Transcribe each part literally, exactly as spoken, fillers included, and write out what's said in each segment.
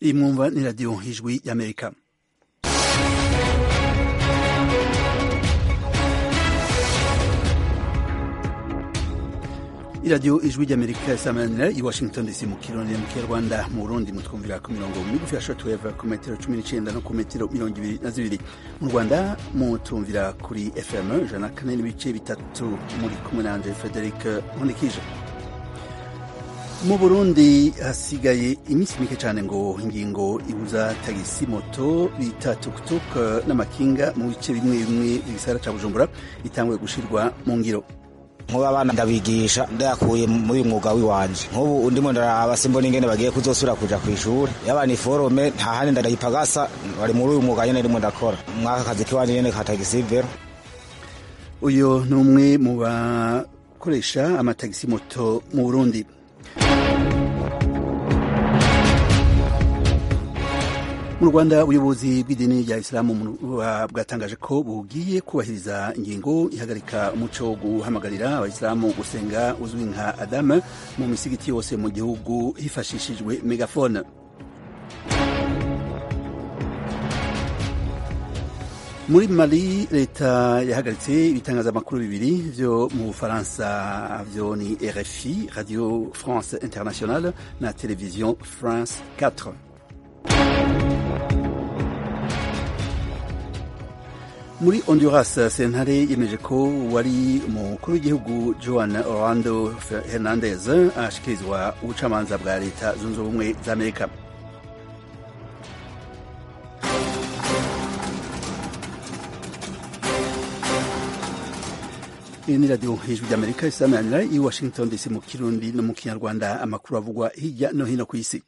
iyi mwumva ni radiyo ijwi y'Amerika. iradiyo ijwi ry'Amerika isamanira i Washington D C mu kirundi mu Kinyarwanda. Mu Burundi mutwumvira ku mirongo migufi ya shortwave ku metero cumi n'icenda no ku metero mirongo ibiri na zibiri. Mu Rwanda mutumvira kuri F M ijana na kane n'ibice bitatu. Muri kumwe nanje Frederic Nkunikije. Mu Burundi hasigaye iminsi mike cyane ngo ingingo ibuza tagisi, moto bita tuk-tuk n'amakinga mu bice bimwe bimwe igisagara ca Bujumbura itangwe gushirwa mu ngiro. Nkuba abana ndabigisha ndayakuye muri mwuga wiwanje. Nkubu ndimo ndaraba simbona ingene bagiye kuzosura kuja kwishuri. Yaba ni forome nta handi ndayipagasa bari muri uyu mwuga nyene ndimo ndakora. Mwaka kazi kiwanje nyene ka tagisi vero. Uyo ni umwe mu bakoresha amatagisi moto mu Burundi. Mu Rwanda ubuyobozi bw'idini rya Isilamu bwatangaje ko bugiye kubahiriza ingingo ihagarika umuco wo guhamagarira abayisilamu gusenga uzwi nka adama mu misigiti yose mu gihugu hifashishijwe megafone. Muri Mali leta yahagaritse ibitangazamakuru bibiri vyo mu Bufaransa, vyo ni R F I, Radio France Internationale na Television France quatre. Muri Honduras sentare yemeje ko wari umukuru w'igihugu Juan Orlando Hernandez ashikirizwa ubucamanza bwa leta zunze ubumwe za Amerika. Iyi ni radiyo ijwi ry'Amerika isamanira i Washington D C mu Kirundi no mu Kinyarwanda. Amakuru avugwa hirya no hino ku isi.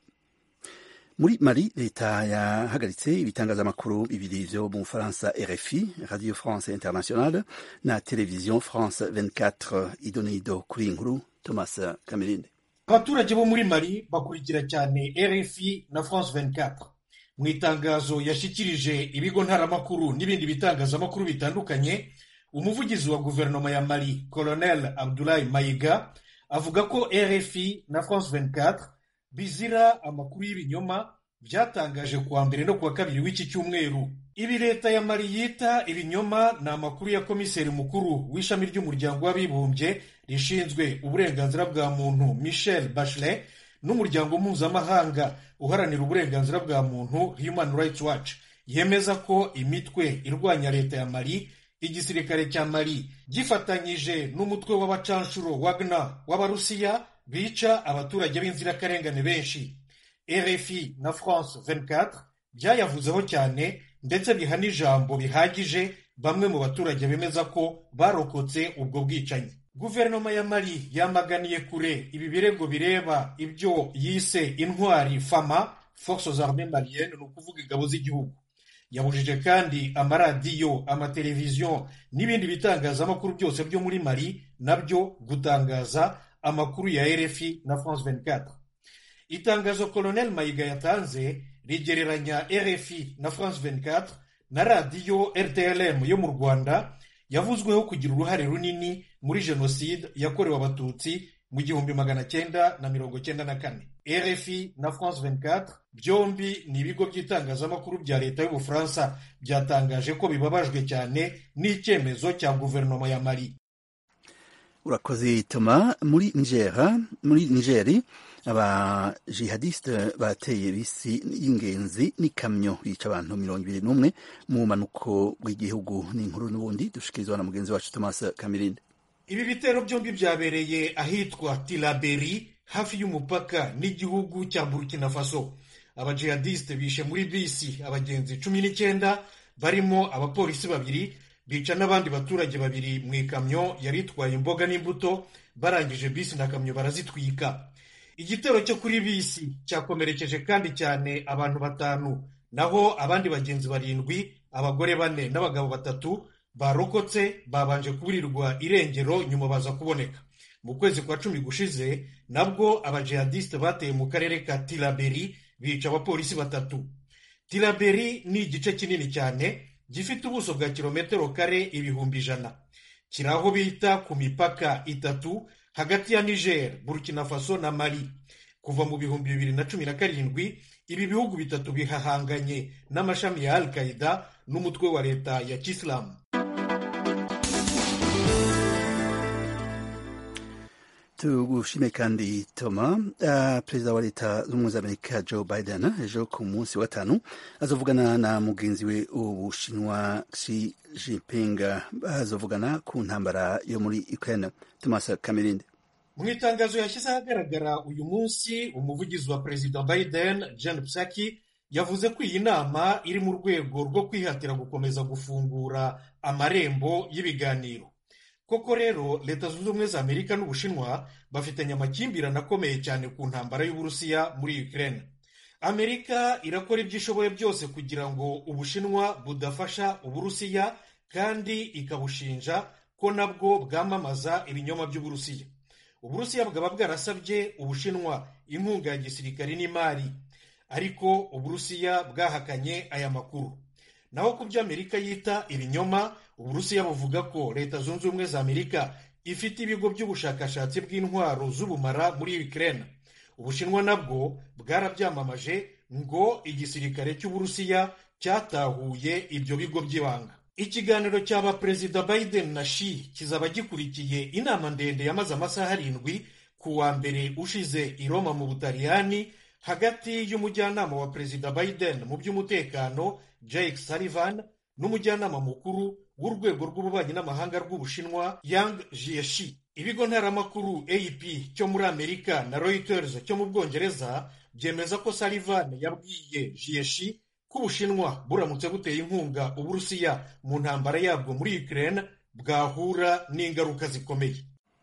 Muri Mali leta yahagaritse ibitangazamakuru bibiri vyo mu Bufaransa, R F I, Radio France Internationale na Television France vingt-quatre. Idonido kuri inkuru Thomas Kamerinde. Abaturage bo muri Mali bakurikira cyane R F I na France vingt-quatre. Mu itangazo yashikirije ibigo ntaramakuru n'ibindi bitangazamakuru bitandukanye, umuvugizi wa guverinoma ya Mali Colonel Abdoulaye Mayiga avuga ko R F I na France vingt-quatre bizira amakuru y'ibinyoma byatangaje kuwa mbere no kuwa kabiri w'iki cyumweru. Ibi leta ya Mali yita ibinyoma na amakuru ya komiseri mukuru w'ishami ry'umuryango w'abibumbye rishinzwe uburenganzira bwa muntu Michelle Bachelet n'umuryango mpuzamahanga uharanira uburenganzira bwa muntu Human Rights Watch yemeza ko imitwe irwanya leta ya Mali, igisirikare cya Mali gifatanyije n'umutwe w'abacanshuro Wagner w'Abarusiya bica abaturage b'inzirakarengane benshi. R F I na France vingt-quatre byayavuzeho cyane ndetse biha n'ijambo bihagije bamwe mu baturage bemeza ko barokotse ubwo bwicanyi. Guverinoma ya Mali yamaganiye kure ibi birego bireba ibyo yise intwari F A M A, Forces Armées Maliennes, ni ukuvuga ingabo z'igihugu. Yabujije kandi amaradiyo, amateleviziyo n'ibindi bitangazamakuru byose byo muri Mali nabyo gutangaza amakuru ya R F I na France vingt-quatre. Itangazo Colonel Mayiga yatanze rigereranya R F I na France vingt-quatre na radiyo R T L M yo mu Rwanda yavuzweho kugira uruhare runini muri jenoside yakorewe abatutsi mu gihumbi magana cyenda na mirongo cyenda na kane. R F I na France vingt-quatre byombi ni ibigo by'itangazamakuru bya leta y'Ubufaransa byatangaje ko bibabajwe cyane n'icyemezo cya guverinoma ya Mali. Urakoze Toma. Muri Nigeria, muri Nigeri aba jihadiste bateye bisi y'ingenzi n'ikamyo yica abantu mirongo ibiri n'umwe mu manuko bw'igihugu. N'inkuru n'ubundi dushikirizwa na mugenzi wacu Thomas Kamirinde. Ibi bitero byombi byabereye ahitwa Tilaberi hafi y'umupaka n'igihugu cya Burkina Faso. Abajihadiste bishe muri bisi abagenzi cumi n'icyenda barimo abapolisi babiri, bica n'abandi baturage babiri mu ikamyo yari itwaye imboga n'imbuto, barangije bisi na kamyo barazitwika. Igitero cyo kuri bisi cyakomerekeje kandi cyane abantu batanu, naho abandi bagenzi barindwi, abagore bane n'abagabo batatu barokotse babanje kuburirwa irengero nyuma baza kuboneka. Mu kwezi kwa cumi gushize nabwo abajihadiste bateye mu karere ka Tilaberi bica abapolisi batatu. Tilaberi ni igice kinini cyane gifite ubuso bwa kilometero kare ibihumbi ijana. Kiraho bita ku mipaka itatu hagati ya Niger, Burkina Faso na Mali. Kuva mu bihumbi bibiri na cumi na karindwi ibi bihugu bitatu bihahanganye n'amashami ya Al-Qaeda n'umutwe wa leta ya Kisilamu. tugushime kandi Toma. Uh, perezida wa leta z'ubumwe za Amerika Joe Biden ejo ku munsi wa gatanu azovugana na mugenzi we w'Ubushinwa Xi Jinping, azovugana ku ntambara yo muri Ukraine. Thomas Kamirinde. Mu itangazo yashyize ahagaragara uyu munsi, umuvugizi wa perezida Biden Jen Psaki yavuze ko iyi nama iri mu rwego rwo kwihatira gukomeza gufungura amarembo y'ibiganiro. Koko rero leta zunze ubumwe za Amerika n'Ubushinwa bafitanye amakimbirane akomeye cyane ku ntambara y'Uburusiya muri Ukraine. Amerika irakora ibyo ishoboye byose kugira ngo Ubushinwa budafasha Uburusiya, kandi ikabushinja ko nabwo bwamamaza ibinyoma by'Uburusiya. Uburusiya bwaba bwarasabye Ubushinwa inkunga ya gisirikari n'imari, ariko Uburusiya bwahakanye aya makuru. Naho ku byo Amerika yita ibinyoma, Uburusiya buvuga ko leta zunze ubumwe za Amerika ifite ibigo by'ubushakashatsi bw'intwaro z'ubumara muri Ukraine. Ubushinwa nabwo bwarabyamamaje ngo igisirikare cy'Uburusiya cyatahuye ibyo bigo by'ibanga. Ikiganiro cy'aba perezida Biden na Xi kizaba gikurikiye inama ndende yamaze amasaha arindwi ku wa mbere ushize i Roma mu Butaliyani, hagati y'umujyanama wa perezida Biden mu by'umutekano Jake Sullivan n'umujyanama mukuru w'urwego rw'ububanyi n'amahanga rw'Ubushinwa Yang Jiechi. Ibigo ntaramakuru A P cyo muri Amerika na Reuters cyo mu Bwongereza byemeza ko Sullivan yabwiye Jiechi ko Ubushinwa buramutse buteye inkunga Uburusiya mu ntambara yabwo muri Ukraine bwahura n'ingaruka zikomeye.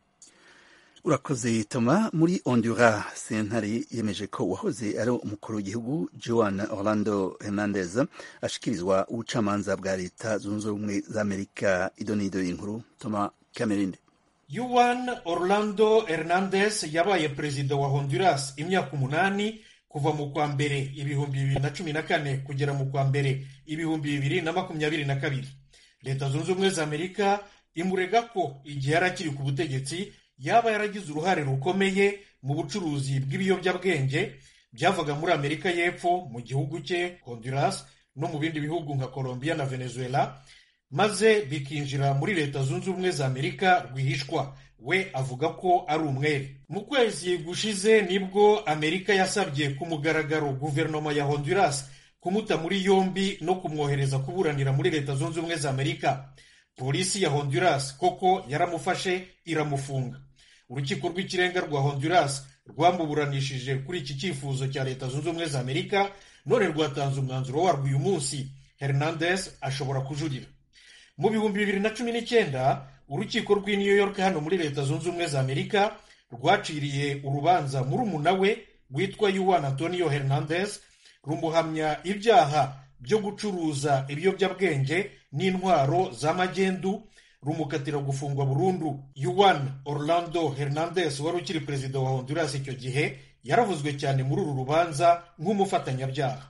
Urakoze Toma. Muri Honduras, sentare yemeje ko uwahoze ari umukuru w'igihugu Juan Orlando Hernandez ashikirizwa ubucamanza bwa leta zunze ubumwe za Amerika. Idonido y'inkuru Toma Kamerinde. Juan Orlando Hernandez yabaye perezida wa Honduras imyaka umunani kuva mu kwa mbere ibihumbi bibiri na cumi na kane kugera mu kwa mbere ibihumbi bibiri na makumyabiri na kabiri. Leta zunze ubumwe za Amerika imurega ko igihe yari akiri ku butegetsi yaba yaragize uruhare rukomeye mu bucuruzi bw'ibiyobyabwenge byavaga muri Amerika y'Epfo mu gihugu cye Honduras no mu bindi bihugu nka Colombia na Venezuela, maze bikinjira muri leta zunze ubumwe za Amerika rwihishwa. We avuga ko ari umwere. Mu kwezi gushize nibwo Amerika yasabye ku mugaragaro guverinoma ya Honduras kumuta muri yombi no kumwohereza kuburanira muri leta zunze ubumwe za Amerika. Polisi ya Honduras koko yaramufashe iramufunga. Urukiko rw'ikirenga rwa Honduras rwamuburanishije kuri iki cyifuzo cya leta zunze ubumwe za Amerika, none rwatanze umwanzuro warwo uyu munsi. Hernandez ashobora kujurira. Mu bihumbi bibiri na cumi n'icyenda urukiko rw'i New York hano muri leta zunze ubumwe za Amerika rwaciriye urubanza murumuna we witwa Juan Antonio Hernandez, rumuhamya ibyaha byo gucuruza ibiyobyabwenge n'intwaro z'amagendu, rumukatira gufungwa burundu. Juan Orlando Hernandez wari ukiri perezida wa Honduras icyo gihe yaravuzwe cyane muri uru rubanza nk'umufatanyabyaha.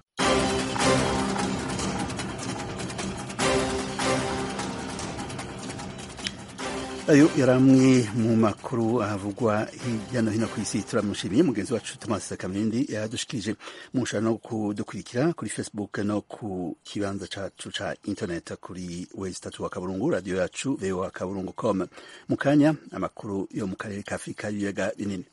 Ayo yaramwe mu makuru ahavugwa hirya no hino ku isi. Turamushimiye mugenzi wacu Thomas Kamirindi yadushikije. Mushobora no kudukurikira kuri Facebook no ku kibanza cacu ca internet kuri website wa Kaburungu radio yacu v o a kaburungu dot com. Mu kanya amakuru yo mu karere ka Afrika y'ibiyaga binini.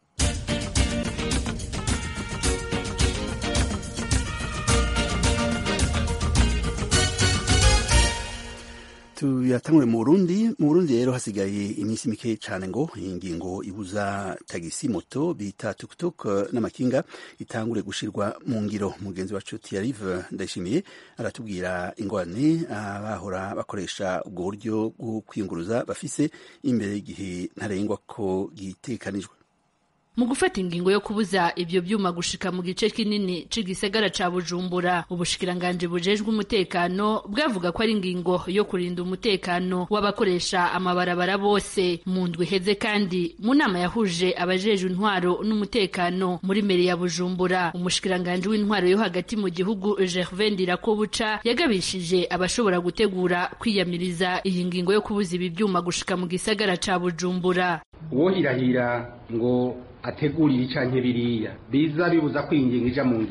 Tuyatangure mu Burundi. Mu Burundi rero hasigaye iminsi mike cyane ngo ingingo ibuza tagisi moto bita tuk-tuk n'amakinga itangure gushirwa mu ngiro. Mugenzi wacu Thierry Ndayishimiye aratubwira ingorane abahora bakoresha ubwo buryo bwo kwiyunguruza bafise imbere y'igihe ntarengwa ko gitekanijwe. Mu gufata ingingo yo kubuza ibyo byuma gushika mu gice kinini c'igisagara ca Bujumbura, ubushikiranganje bujejwe umutekano bwavuga ko ari ingingo yo kurinda umutekano w'abakoresha amabarabara bose. Mu ndwi heze kandi mu nama yahuje abajejwe intwaro n'umutekano muri meri ya Bujumbura, umushikiranganje w'intwaro yo hagati mu gihugu Gervais Ndirakobuca yagabishije abashobora gutegura kwiyamiriza iyi ngingo yo kubuza ibi byuma gushika mu gisagara ca Bujumbura. Uwohirahira ngo ategurira icanke biriya biza bibuza kwinginga ija mu ngiro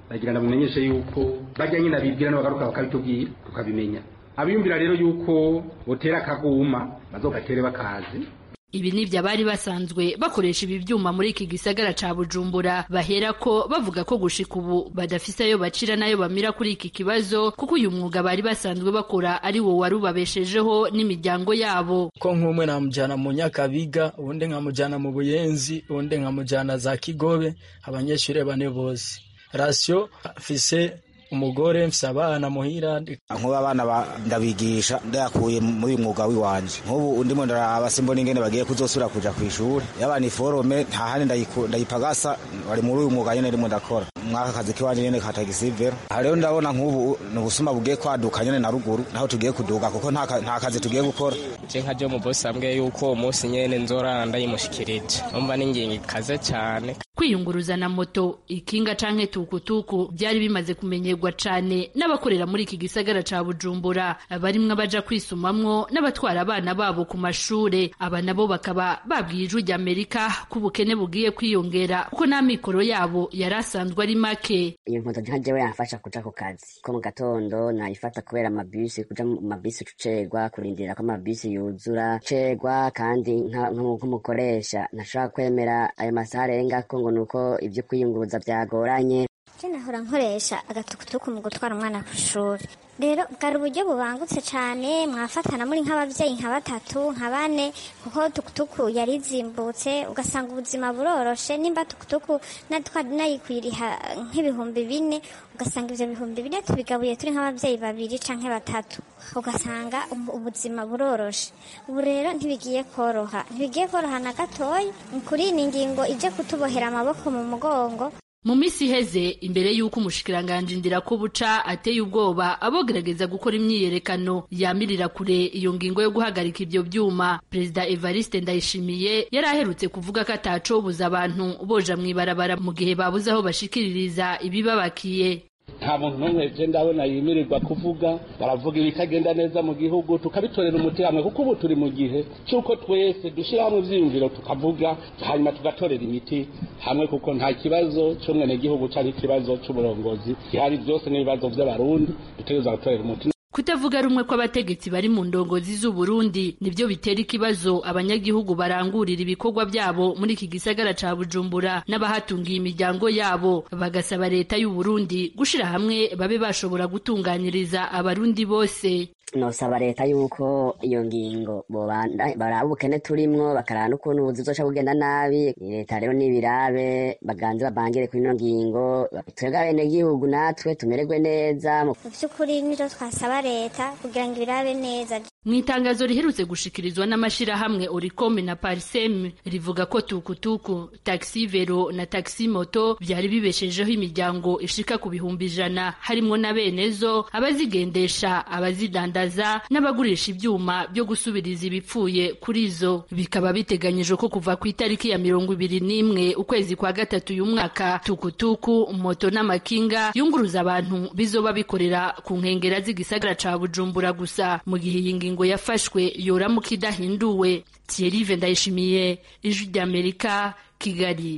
bagira ndamumenyeshe yuko bajya nyine abibwira n'abagaruka bakabitubwira tukabimenya. Abiyumvira rero yuko botera akaguma bazogatere bakazi. Ibi nivyo abari basanzwe bakoresha ibi vyuma muri iki gisagara ca Bujumbura bahera ko bavuga ko gushika ubu badafise ayo bacira nayo bamira kuri iki kibazo kuko uyu mwuga bari basanzwe bakora ari wo warubabeshejeho n'imiryango yabo. Ko nk'umwe namujana mu Nyakabiga, ubundi nkamujana mu Buyenzi, ubundi nkamujana za Kigobe, abanyeshure bane bose. Ratio afise umugore mfise abana muhira. Nkuba abana ndabigisha ndakuye muri mwuga wiwanje. Nkubu ndimo ndaraba simbona ingene bagiye kuzosura kuja kwishuri. Yabana iforome nta handi ndayipagasa bari muri uyu mwuga nyene ndimo ndakora. Mwaka kazi kiwanje nyene ka tagisivera. Rero ndabona nkubu n'ubusuma bugiye kwaduka nyene na ruguru naho tugiye kuduga kuko nta nta kazi tugiye gukora. Je nkaje mu boss ambwe yuko umunsi nyene nzora ndayimushikirije. Umva ningingi kaze cyane. Kwiyunguruza na moto, ikinga canke tukutuku byari bimaze kumenyerwa cane n'abakorera muri iki gisagara ca Bujumbura, barimwe abaja kwisumamwo n'abatwara abana babo ku mashure. Aba nabo bakaba babwiye ijwi ry'Amerika ko ubukene bugiye kwiyongera kuko n'amikoro yabo yarasanzwe ari make. Iyo moto ntajewe yafasha kuja ku kazi ko mu gatondo nayifata kubera amabisi kuja mu mabisi tucegwa kurindira ko amabisi yuzura cegwa kandi nk'umukoresha ntashobora kwemera ayo masaha arenga ko ngo nuko ibyo kwiyunguruza byagoranye. Je nahora nkoresha agatukutuku mu gutwara umwana ku ishuri. Rero bwari uburyo bubangutse cyane, mwafatana muri nk'abavyeyi nka batatu nka bane kuko tukutuku yari zimbutse ugasanga ubuzima buroroshe. Nimba tukutuku natwa nayikwiriha nk'ibihumbi bine ugasanga ivyo bihumbi bine tubigabuye turi nk'abavyeyi babiri canke batatu ugasanga ubuzima buroroshe. Ubu rero ntibigiye koroha ntibigiye koroha na gatoya. Kuri ni ingingo ije kutubohera amaboko mu mugongo. Mu misi heze imbere y'uko umushikiranganje Ndirakobuca ateye ubwoba abogerageza gukora imyiyerekano yamirira kure iyo ngingo yo guhagarika ibyo byuma, Perezida Evariste Ndayishimiye yari aherutse kuvuga ko atacobuza abantu boja mwibarabara mu gihe babuze aho bashikiririza ibibabakiye. Nta muntu n'umwe je ndabona yimirirwa kuvuga, baravuga ibitagenda neza mu gihugu tukabitorera umuti hamwe kuko ubu turi mu gihe cyuko twese dushira hamwe ivyiyumviro tukavuga hanyuma tugatorera imiti hamwe kuko nta kibazo cy'umwene gihugu cyari ikibazo cy'uburongozi gihari, byose n'ibibazo by'abarundi dutegereza gutorera umuti. Kutavuga rumwe kw'abategetsi bari mu ndongozi z'u Burundi nivyo bitera ikibazo abanyagihugu barangurira ibikorwa byabo muri iki gisagara ca Bujumbura n'abahatungiye imiryango yabo, bagasaba leta y'u Burundi gushira hamwe babe bashobora gutunganyiriza abarundi bose. Nosaba leta yuko iyo ngingo bobanda baraba ubukene turimwo bakarana n'ukuntu buzizoca kugenda nabi. Leta rero nibirabe baganze babangire kuri ino ngingo twebwe abenegihugu natwe tumererwe neza. Mu by'ukuri nivyo twasaba leta kugira ngo ibirabe neza. Mwitangazo riherutse gushikirizwa n'amashirahamwe Oricom na Parsem rivuga ko tukutuku, taxi vero na taxi moto byari bibeshejeho imiryango ishika ku bihumbi ijana harimwo na benezo, abazigendesha, abazidandaza n'abagurisha ibyuma byo gusubiriza ibipfuye kuri zo. Bikaba biteganyijwe ko kuva ku itariki ya mirongo ibiri n'imwe ukwezi kwa gatatu uyu mwaka tukutuku, moto n'amakinga yunguruza abantu bizoba bikorera ku nkengera z'igisagara ca Bujumbura gusa, mu gihe iyi ngo yafashwe yoramuka idahinduwe. Thierry Ndayishimiye, Ijwi ry'Amerika, Kigali.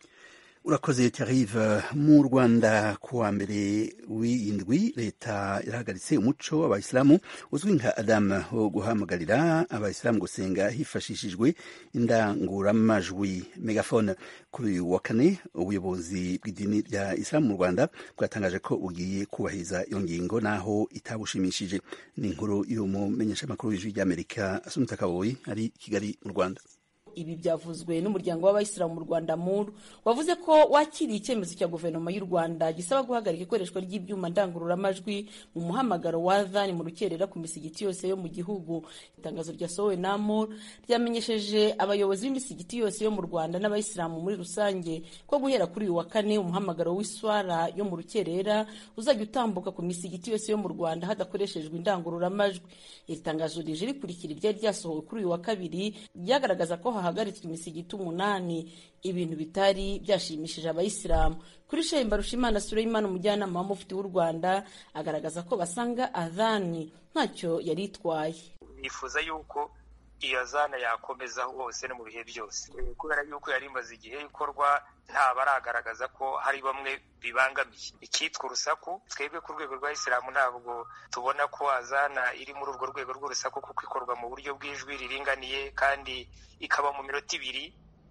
Urakoze Thierry. Mu Rwanda kuwa mbere w'indwi leta yarahagaritse umuco w'abayisilamu uzwi nka Adam wo guhamagarira abayisilamu gusenga hifashishijwe indangururamajwi megafone. Kuri uyu wa kane ubuyobozi bw'idini rya Isilamu mu Rwanda bwatangaje ko bugiye kubahiriza iyo ngingo naho itabushimishije. Ni inkuru y'umumenyeshamakuru w'Ijwi ry'Amerika Asumta Kaboyi ari Kigali mu Rwanda. Ibi byavuzwe n'umuryango w'abayisilamu mu Rwanda muru wavuze ko wakiriye icyemezo cya guverinoma y'u Rwanda gisaba guhagarika ikoreshwa ry'ibyuma ndangururamajwi mu muhamagaro wa adhan mu rukerera ku misigiti yose yo mu gihugu. Itangazo ryasohowe na muru ryamenyesheje abayobozi b'imisigiti yose yo mu Rwanda n'abayisilamu muri rusange ko guhera kuri uyu wa kane umuhamagaro w'iswara yo mu rukerera uzajya utambuka ku misigiti yose yo mu Rwanda hadakoreshejwe indangururamajwi. Iri tangazo rije rikurikira iryari ryasohowe kuri uyu wa kabiri ryagaragaza ko hahagaritswe imisigiti umunani, ibintu bitari byashimishije abayisilamu. Kuri Sheikh Mbarushimana Suleiman, umujyanama wa mufti w'u Rwanda, agaragaza ko basanga adhani ntacyo yari itwaye. Nifuza yuko iyo azana yakomeza hose no mu bihe byose kubera yuko yari imaze igihe ikorwa nta baragaragaza ko hari bamwe bibangamiye ikitwa urusaku. Twebwe ku rwego rwa Isilamu ntabwo tubona ko azana iri muri urwo rwego rw'urusaku kuko ikorwa mu buryo bw'ijwi riringaniye kandi ikaba mu minota ibiri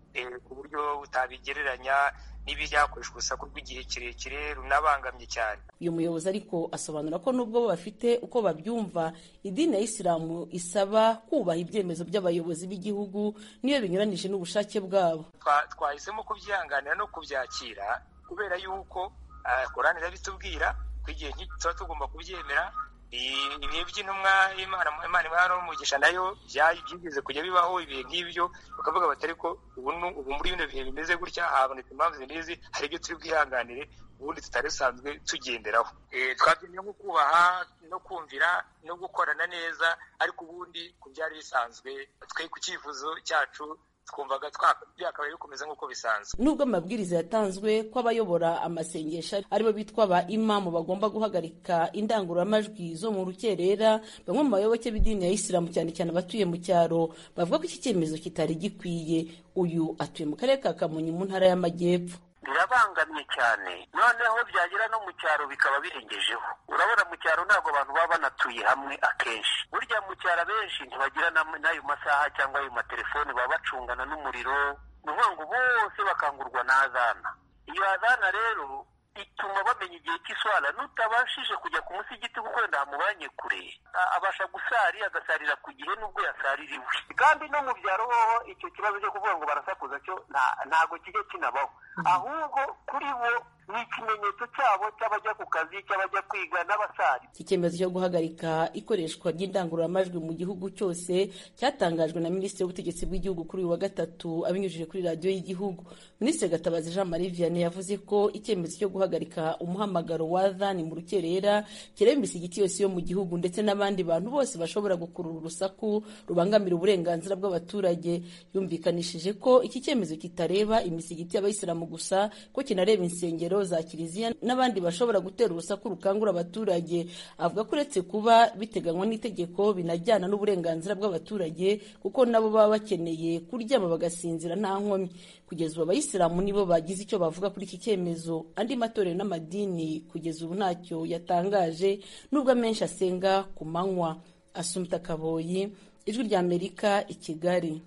ku buryo utabigereranya n'ibyakoreshwa urusaku rw'igihe kirekire runabangamye cyane. Uyu muyobozi ariko asobanura ko nubwo bafite uko babyumva, idini ya Isilamu isaba kubaha ibyemezo by'abayobozi b'igihugu niyo binyuranije n'ubushake bwabo. Twahisemo kubyihanganira no kubyakira kubera yuko Korani irabitubwira ko igihe tuba tugomba kubyemera. Ibihe by'intumwa Imana Imana Imana n'umugisha nayo byigeze kujya bibaho ibihe nk'ibyo, bakavuga batari ko ubu ubu muri bino bihe bimeze gutya habonetse impamvu zinizi, hari ibyo turi bwihanganire ubundi tutari sanzwe tugenderaho. Twabyemeye nko kubaha no kumvira no gukorana neza, ariko ubundi ku byari bisanzwe twe ku cyifuzo cyacu twumvaga byakabaye bikomeza nk'uko bisanzwe. Nubwo amabwiriza yatanzwe ko abayobora amasengesho aribo bitwa ba imamu bagomba guhagarika indangururamajwi zo mu rukerera, bamwe mu bayoboke b'idini ya Isilamu cyane cyane abatuye mu cyaro bavuga ko iki cyemezo kitari gikwiye. Uyu atuye mu karere ka Kamonyi mu ntara y'Amajyepfo. Birabangamye cyane, noneho byagera no mu cyaro bikaba birengejeho. Urabona mu cyaro ntabwo abantu baba banatuye hamwe akenshi, burya mu cyaro abenshi ntibagira n'ayo masaha cyangwa ayo matelefoni, baba bacungana n'umuriro, ni ukuvuga ngo bose bakangurwa na azana. Iyo azana rero ituma bamenya igihe cy'iswala, nutabashije kujya ku musigiti kuko wenda hamubanye kure, abasha gusari agasarira ku gihe nubwo yasaririwe. Kandi no mu byaro hoho icyo kibazo cyo kuvuga ngo barasakuza cyo ntago kijya kinabaho, ahubwo kuri bo ni ikimenyetso cyabo cy'abajya ku kazi, cy'abajya kwiga n'abasari. Iki cyemezo cyo guhagarika ikoreshwa ry'indangururamajwi mu gihugu cyose cyatangajwe na Minisitiri w'Ubutegetsi bw'Igihugu kuri uyu wa gatatu abinyujije kuri radiyo y'Igihugu. Minisitiri Gatabazi Jean Marie Vianney yavuze ko icyemezo cyo guhagarika umuhamagaro wa adhan mu rukerera kireba imisigiti yose yo mu gihugu ndetse n'abandi bantu bose bashobora gukurura urusaku rubangamira uburenganzira bw'abaturage. Yumvikanishije ko iki cyemezo kitareba imisigiti y'Abayisilamu gusa, ko kinareba insengero za kiliziya n'abandi bashobora gutera urusaku rukangura abaturage. Avuga ko uretse kuba biteganywa n'itegeko binajyana n'uburenganzira bw'abaturage kuko nabo baba bakeneye kuryama bagasinzira nta nkomyi. Kugeza ubu Abayisilamu nibo bagize icyo bavuga kuri iki cyemezo. Andi matorero n'amadini kugeza ubu ntacyo yatangaje, nubwo amenshi asenga ku manywa. Assumpta Kaboyi, Ijwi ry'Amerika, i Kigali.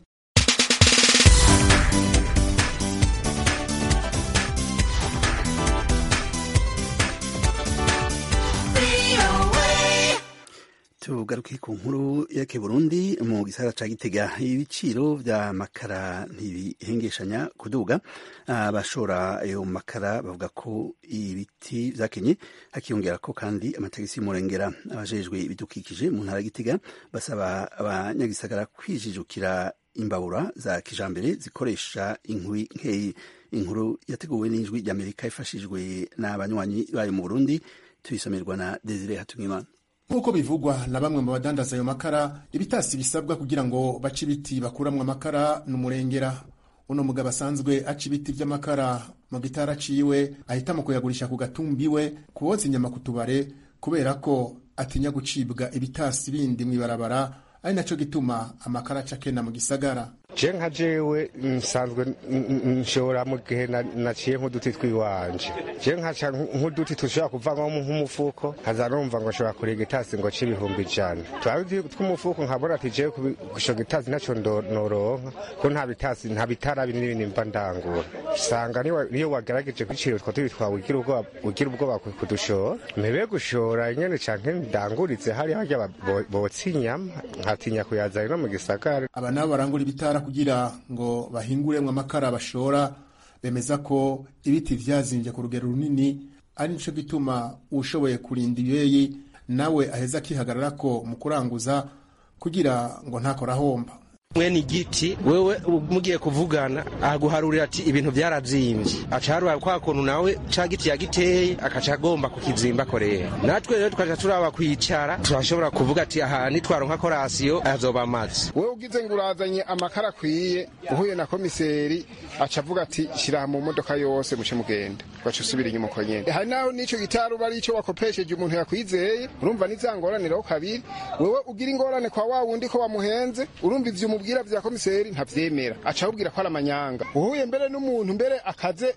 tugaruke ku nkuru yerekeye Burundi. Mu gisagara ca Gitega ibiciro vya makara ntibihengeshanya kuduga. Abashora ayo makara bavuga ko ibiti vyakenye, hakiyongera ko kandi amategisi y'umurengera. Abajejwe ibidukikije mu ntara ya Gitega basaba abanyagisagara kwijijukira imbabura za kijambere zikoresha inkwi nkeyi. Inkuru yateguwe n'Ijwi ry'Amerika ifashijwe n'abanywanyi bayo mu Burundi, tuyisomerwa na Desire Hatungimana. Nk'uko bivugwa na bamwe mu badandaza ayo makara, ibitasi bisabwa kugira ngo bace ibiti bakuramwo amakara n'umurengera. Uno mugabo asanzwe aca ibiti vy'amakara mu gitara ciwe ahitamo kuyagurisha ku gatumbiwe kuwoza inyama kutubare kubera ko atinya gucibwa ibitasi bindi mw'ibarabara, ari naco gituma amakara aca kena mu gisagara. Je nka jewe nsanzwe nshora mu gihe naciye nk'uduti twiwanje, je nkaca nk'uduti tushobora kuvamwo nk'umufuko, nkaza numva ngo nshobora kuriga itasi ngo c'ibihumbi ijana. Twaruzi tw'umufuko nkabona ati jewe gushoga itasi naco noronka ko nta bitasi nta bitara binini nimba ndangura. Usanga niyo wagerageje kwiciro two tubi twawe ugira ubwoba ugira ubwoba kudushora, mpebe gushora nyene canke ndanguritse hari harya botsa inyama nkatinya kuyazana no mu gisagara. Aba nabo barangura ibitara kugira ngo bahinguremwe amakara bashora, bemeza ko ibiti vyazimbye ku rugero runini, ari nico gituma ushoboye kurinda ibeyi nawe aheza akihagarara ko mu kuranguza kugira ngo ntakora homba. mwene igiti wewe mugiye kuvugana aguharurira ati ibintu byarazimvye acarura kwa kuntu nawe ca giti yagiteye akaca agomba kukizimba korera natwe rero tukaja turaba kwicara turashobora kuvuga ati aha nitwaronka korasiyo azoba amazi wewe ugize ngo urazanye amakara kwiye uhuye na komiseri aca avuga ati shira mu modoka yose muce mugenda baca usubira inyuma uko nyene hari naho nico gitaru bari ico wakopesheje umuntu yakwizeye urumva nizangoraniraho kabiri wewe ugira ingorane kwa wa wundi ko wamuhenze urumva ivyo umubwira vya komiseri ntavyemera aca abwira ko ari amanyanga uhuye mbere n'umuntu mbere akaze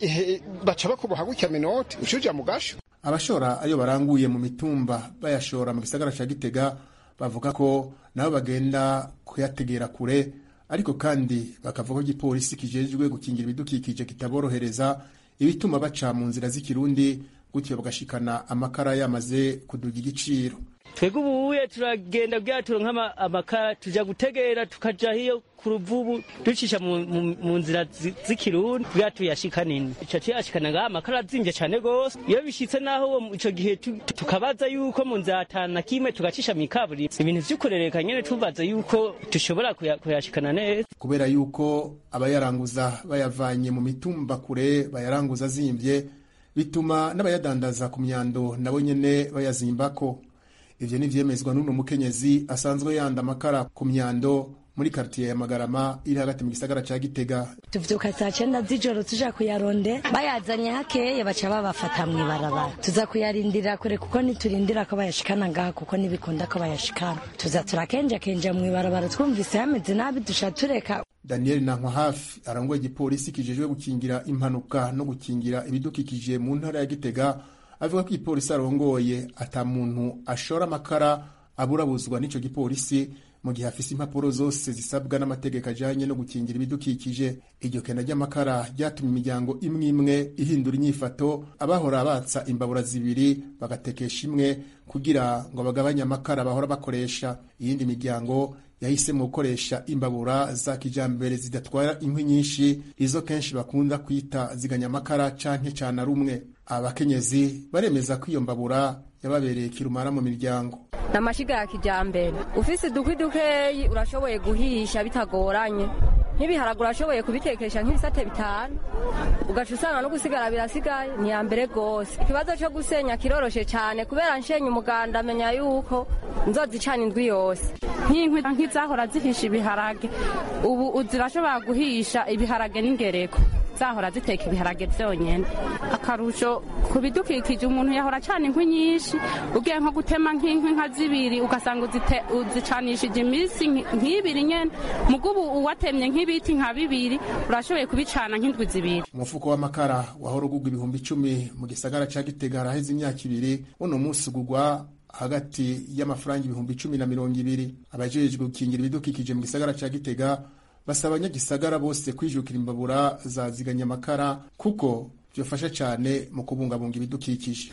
baca bakuboha gutya minoti ucuja mu gasho. Abashora ayo baranguye mu mitumba bayashora mu gisagara ca Gitega bavuga ko nabo bagenda kuyategera kure, ariko kandi bakavuga ko igipolisi kijejwe gukingira ibidukikije kitaborohereza ibituma baca mu nzira z'ikirundi gutyo bagashikana amakara yamaze kuduga igiciro. Twebwe ubuye turagenda bwaturo nk'ama amakara tuja gutegera tukaja hiyo ku ruvubu ducisha mu nzira z'ikirundi bwatu yashikanini ico cyashikana nga amakara zimvye cyane gose iyo bishitse naho ico gihe tukabaza yuko mu nzatana kimwe tugacisha mu kaburi ibintu vy'ukurereka nyene tubaza yuko dushobora kuyashikana neza kubera yuko abayaranguza bayavanye mu mitumba kure bayaranguza zimvye bituma n'abayadandaza ku myando nabo nyene bayazimbako. Ivyo ni vyemezwa n'uno mukenyezi asanzwe yanda amakara ku myando muri quartier ya Magarama iri hagati mu gisagara ca Gitega. Tuvyuka saa cenda z'ijoro tuja kuyaronde bayazanye hakeye baca babafata mw'ibarabara tuza kuyarindira kure kuko niturindira ko bayashikana ngaha kuko nibikunda ko bayashikana tuza turakenja kenja mw'ibarabara twumvise hameze nabi dusha tureka. Daniel Nankwa hafi arangoye igipolisi kijejwe gukingira impanuka no gukingira ibidukikije mu ntara ya Gitega avuga ko igipolisi arongoye ata muntu ashora amakara aburabuzwa n'ico gipolisi mu gihe afise impapuro zose zisabwa n'amategeko ajanye no gukingira ibidukikije. Iryo kena ry'amakara ryatumye imiryango imwe imwe ihindura inyifato, abahora batsa imbabura zibiri bagatekesha imwe kugira ngo bagabanye amakara bahora bakoresha. Iyindi miryango yahisemo gukoresha imbabura za kijambere zidatwara inkwi nyinshi, izo kenshi bakunda kwita ziganya amakara canke cana rumwe. Abakenyezi baremeza ko iyo mbabura yababereye kirumara mu miryango. Namashiga ya kijambere ufise dukwi dukeyi urashoboye guhisha bitagoranye, nk'ibiharagura urashoboye kubitekesha nk'ibisate bitanu ugaca usanga no gusigara birasigaye ni ya mbere gose. Ikibazo cyo gusenya kiroroshe cyane kubera nshenye umuganda amenya yuko nzozicana indwi yose. Nk'inkwi nk'izahora zihisha ibiharage ubu uzirashobora guhisha ibiharage n'ingereko zahora ziteka ibiharage vyonyene. Akarusho kubidukikije umuntu yahora cyane inkwi nyinshi ugiye nko gutema nk'inkwi nka zibiri ugasanga uzicanishije imisi nk'ibiri nyene mugubu uwatemye nk'ibiti nka bibiri urashoboye kubicana nk'indwi zibiri. Umufuko w'amakara wahora ugugwa ibihumbi icumi mu gisagara ca Gitega haraheze imyaka ibiri, uno munsi ugugwa hagati y'amafaranga ibihumbi icumi na mirongo ibiri. Abajejwe gukingira ibidukikije mu gisagara ca Gitega basaba abanyagisagara bose kwijukira imbabura za ziganya amakara kuko byofasha cyane mu kubungabunga ibidukikije.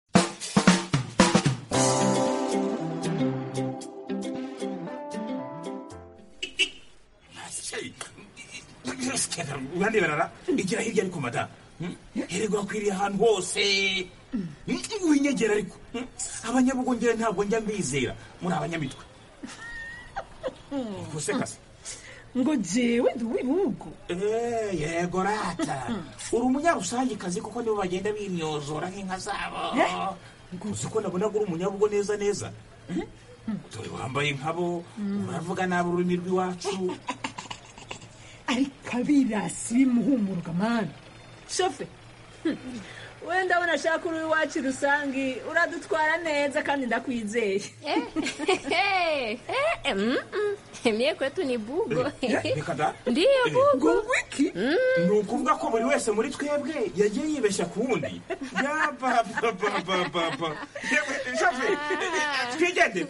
Urande barara igira hirya ariko mada herego akwiriye ahantu hose winyegera ariko abanyabugongera ntabwo njya mbizera muri abanyamitwe gusekasa ngo jewe ndi wibugo eh yego rata uri umunyarusangi kazi kuko nibo bagenda bimyozora nk'inka zabo uko nabona uri umunyabugo neza neza dore wambaye nkabo uravuga nabi ururimi rw'iwacu ariko abirasi bimuhumuruka mani shofe wenda abona ashaka uri iwacu rusangi uradutwara neza kandi ndakwizeye. Mie kwetu ni bugo. Ndiyo bugo. Wiki? Ni ukuvuga ko buri wese muri twebwe yagiye yibeshya ku wundi. Ya papa papa papa. Shofe twigende.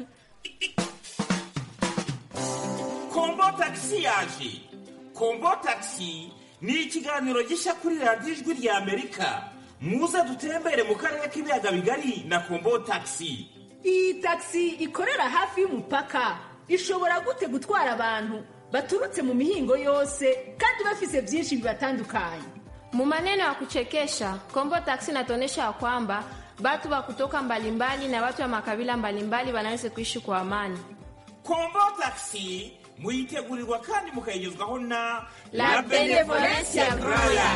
Kombo taxi yaje. Kombo taxi ni ikiganiro gishya kuri radiyo ijwi rya Amerika. Muze dutembere mu karere k'ibiyaga bigari na Kombo taxi. Iyi taxi ikorera hafi y'umupaka ishobora gute gutwara abantu baturutse mu mihingo yose kandi bafise byinshi bibatandukanye. Mu maneno ya kuchekesha, Kombo taxi inatuonyesha kwamba watu wa kutoka mbalimbali na watu wa makabila mbalimbali wanaweza kuishi kwa amani. Kombo taxi muyitegurirwa kandi mukayigezwaho na La Benevolencia Royal.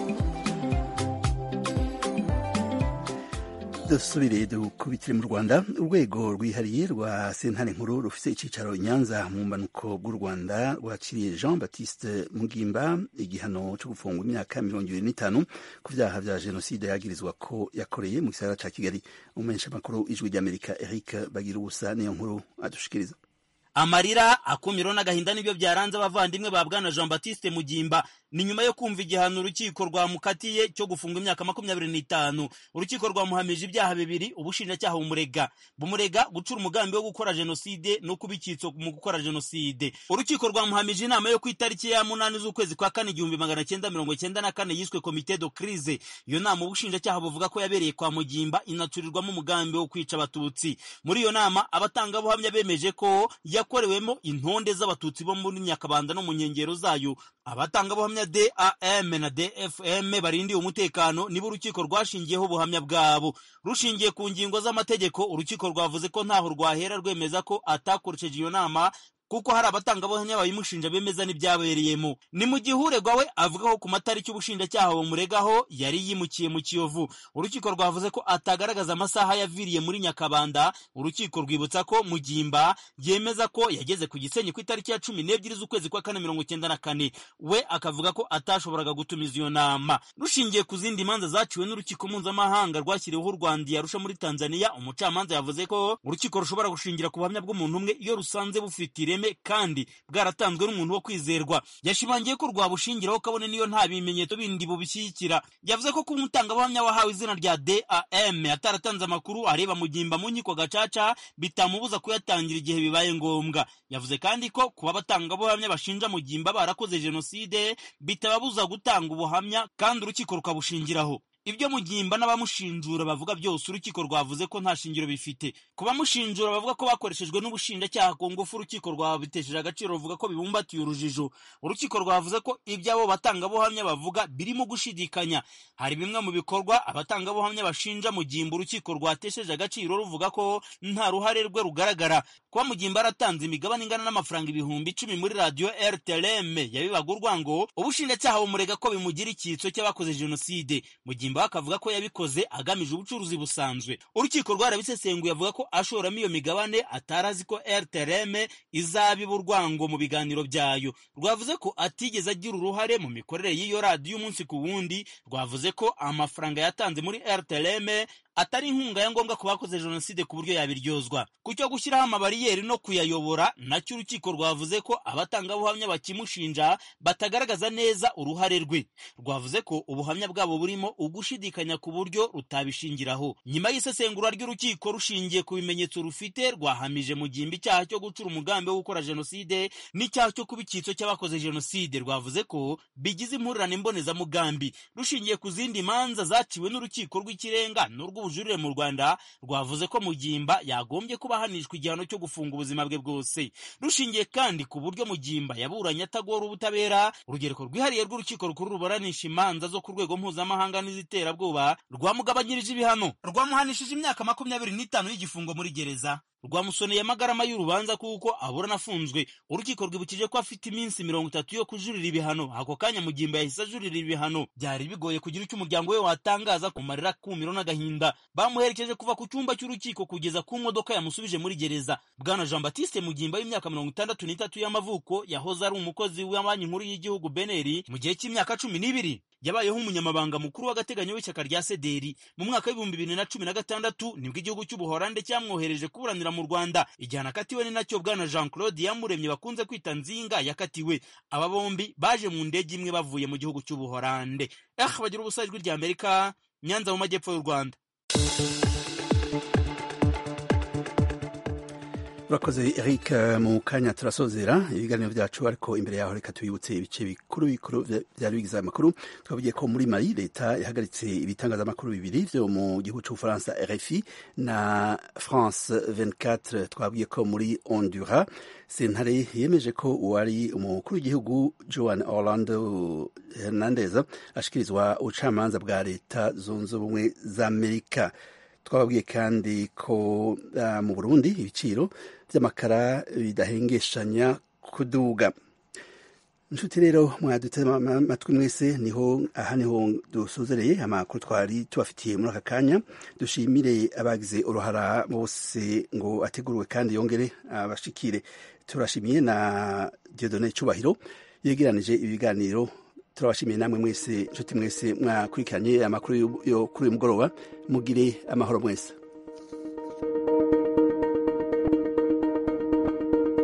dusubire dukubitire mu Rwanda. Urwego rwihariye rwa sentare nkuru rufise icicaro Nyanza mu mbanuko bw'u Rwanda rwaciriye Jean Baptiste Mugimba igihano cyo gufungwa imyaka mirongo ibiri n'itanu ku vyaha vya jenoside yagirizwa ko yakoreye mu gisagara ca Kigali. Umumenyesha makuru ijwi ry'Amerika Eric Bagirubusa niyo nkuru adushikiriza. Amarira, akumiro n'agahinda nibyo byaranze abavandimwe ba Bwana Jean Baptiste Mugimba ni nyuma yo kumva igihano urukiko rwamukatiye cyo gufunga imyaka makumyabiri n'itanu. Urukiko rwamuhamije ibyaha bibiri, ubushinjacyaha bumurega bumurega gucura umugambi wo gukora jenoside no kubikitso mu gukora jenoside. Urukiko rwamuhamije inama yo ku itariki ya munani z'ukwezi kwa kane igihumbi magana cyenda mirongo cyenda na kane yiswe Comité de Crise. Iyo nama ubushinjacyaha buvuga ko yabereye kwa Mugimba inacurirwamo umugambi wo kwica abatutsi. Muri iyo nama abatangabuhamya bemeje ko yakorewemo intonde z'abatutsi bo muri Nyakabanda no mu nkengero zayo. Abatangabuhamya D A M na D F M barindiye umutekano nibo urukiko rwashingiyeho ubuhamya bwabo. Rushingiye ku ngingo z'amategeko, urukiko rwavuze ko ntaho rwahera rwemeza ko atakoresheje iyo nama kuko hari abatangabuhamya bayimushinja bemeza n'ibyabereyemo. Ni mu gihe uregwa we avuga ko ku matariki ubushinjacyaha bumuregaho yari yimukiye mu Kiyovu. Urukiko rwavuze ko atagaragaza amasaha yaviriye muri Nyakabanda. Urukiko rwibutsa ko Mugimba yemeza ko yageze ku Gisenyi ku itariki ya cumi n'ebyiri z'ukwezi kwa kane mirongo cyenda na kane. We akavuga ko atashoboraga gutumiza iyo nama. Rushingiye ku zindi manza zaciwe n'urukiko mpuzamahanga rwashyiriweho u Rwanda yarusha muri Tanzania, umucamanza yavuze ko urukiko rushobora gushingira ku buhamya bw'umuntu umwe iyo rusanze bufite ireme kandi bwaratanzwe n'umuntu wo kwizerwa. Yashimangiye ko rwabushingiraho kabone niyo nta bimenyetso bindi bubishyikira. Yavuze ko ku mutangabuhamya wahawe izina rya D A M ataratanze amakuru areba Mugimba mu nkiko gacaca bitamubuza kuyatangira igihe bibaye ngombwa. Yavuze kandi ko kuba abatangabuhamya bashinja Mugimba barakoze jenoside bitababuza gutanga ubuhamya kandi urukiko rukabushingiraho. Ibyo Mugimba n'abamushinjura bavuga byose urukiko rwavuze ko nta shingiro bifite. Kuba mushinjura bavuga ko bakoreshejwe n'ubushinjacyaha ku ngufu urukiko rwabitesheje agaciro ruvuga ko bibumbatiye urujijo. Urukiko rwavuze ko ibyabo batangabuhamya bavuga birimo gushidikanya. Hari bimwe mu bikorwa abatangabuhamya bashinja Mugimba urukiko rwatesheje agaciro ruvuga ko nta ruhare rwe rugaragara. Kuba Mugimba aratanze imigabane ingana n'amafaranga ibihumbi icumi muri radio R T L M yabibaga urwango, ubushinjacyaha bumurega ko bimugira icyitso cy'abakoze jenoside. Mugimba bakavuga ko yabikoze agamije ubucuruzi busanzwe. Urukiko rwarabisesenguye avuga ko ashoramo iyo migabane atarazi ko R T L M izabiba urwango mu biganiro byayo. Rwavuze ko atigeze agira uruhare mu mikorere y'iyo radio umunsi ku wundi. Rwavuze ko amafaranga yatanze muri R T L M atari inkunga ya ngombwa ku bakoze jenoside ku buryo yabiryozwa. Ku cyo gushyiraho amabariyeri no kuyayobora nacyo urukiko rwavuze ko abatangabuhamya bakimushinja batagaragaza neza uruhare rwe. Rwavuze ko ubuhamya bwabo burimo ugushidikanya ku buryo rutabishingiraho. Nyuma y'isesengura ry'urukiko rushingiye ku bimenyetso rufite, rwahamije Mugimba icyaha cyo gucura umugambi wo gukora jenoside n'icyaha cyo kuba icyitso cy'abakoze jenoside. Rwavuze ko bigize impurirane mbonezamugambi. Rushingiye ku zindi manza zaciwe n'urukiko rw'ikirenga n'urw'ubujurire mu Rwanda, rwavuze ko Mugimba yagombye kuba ahanishwa igihano cyo gufunga ubuzima bwe bwose. Rushingiye kandi ku buryo Mugimba yaburanye atagora ubutabera, urugereko rwihariye rw'urukiko rukuru ruburanisha imanza zo ku rwego mpuzamahanga n'iziterabwoba rwamugabanyirije ibihano, rwamuhanishije imyaka makumyabiri n'itanu y'igifungo muri gereza. Rwamusoneye amagarama y'urubanza kuko aburana afunzwe. Urukiko rwibukije ko afite iminsi mirongo itatu yo kujurira ibihano. Ako kanya Mugimba yahise ajurira ibihano. Byari bigoye kugira icyo umuryango we watangaza ku marira, kumiro n'agahinda. Bamuherekeje kuva ku cyumba cy'urukiko kugeza ku modoka yamusubije muri gereza. Bwana Jean Baptiste Mugimba w'imyaka mirongo itandatu n'itatu y'amavuko yahoze ari umukozi wa banki nkuru y'igihugu B N R mu gihe cy'imyaka cumi n'ibiri. Yabayeho umunyamabanga mukuru w'agateganyo w'ishyaka rya C D R. Mu mwaka w'ibihumbi bibiri na cumi na gatandatu nibwo igihugu cy'Ubuholande cyamwohereje kuburanira mu Rwanda. Igihano akatiwe ni nacyo Bwana Jean Claude Yamuremye bakunze kwita Nzinga yakatiwe. Aba bombi baje mu ndege imwe bavuye mu gihugu cy'Ubuholande. Eh, bagira ubusa ijwi rya Amerika, Nyanza mu majyepfo y'u Rwanda. Urakoze Eric. Mu kanya turasozera ibiganiro byacu, ariko imbere yaho reka tubibutse ibice bikuru bikuru byari bigize amakuru. Twavugiye ko muri Mali leta yahagaritse ibitangazamakuru bibiri byo mu gihugu cy'Ubufaransa R F I na France vingt-quatre. Twabwiye ko muri Honduras sentare yemeje ko uwari umukuru w'igihugu Joan Orlando Hernandez ashikirizwa ubucamanza bwa leta zunze ubumwe za Amerika. Twababwiye kandi ko uh, mu Burundi ibiciro by'amakara bidahengeshanya kuduga. Nshuti rero mwadutse amatwi mwese, niho aha niho dusozereye amakuru twari tubafitiye muri aka kanya. Dushimire abagize uruhara bose ngo ategurwe kandi yongere abashikire. Turashimiye na Dieudonné Cyubahiro yegeranije ibiganiro. Turabashimiye namwe mwese nshuti mwese mwakurikiranye amakuru yo kuri uyu mugoroba. Mugire amahoro mwese.